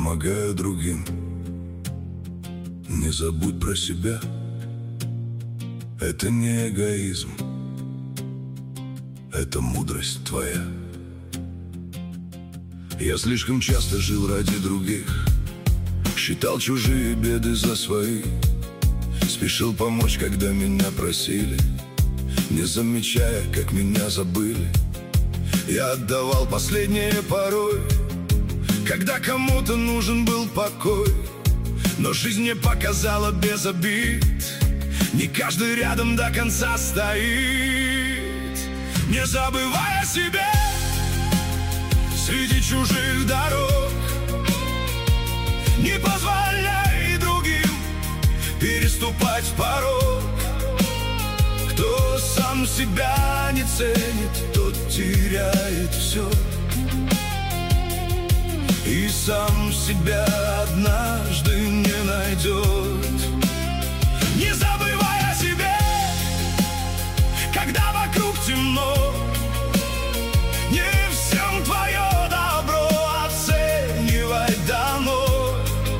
помогаю другим. Не забудь про себя, это не эгоизм, это мудрость твоя. Я слишком часто жил ради других, считал чужие беды за свои, спешил помочь, когда меня просили, не замечая, как меня забыли. Я отдавал последнее порой, когда кому-то нужен был покой. Но жизнь мне показала без обид, не каждый рядом до конца стоит. Не забывай о себе среди чужих дорог, не позволяй другим переступать порог. Кто сам себя не ценит, тот теряет все, и сам себя однажды не найдет. Не забывай о себе, когда вокруг темно, не всем твое добро оценивай дано.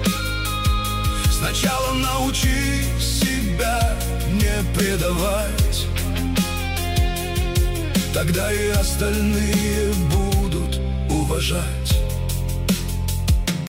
Сначала научи себя не предавать, тогда и остальные будут уважать.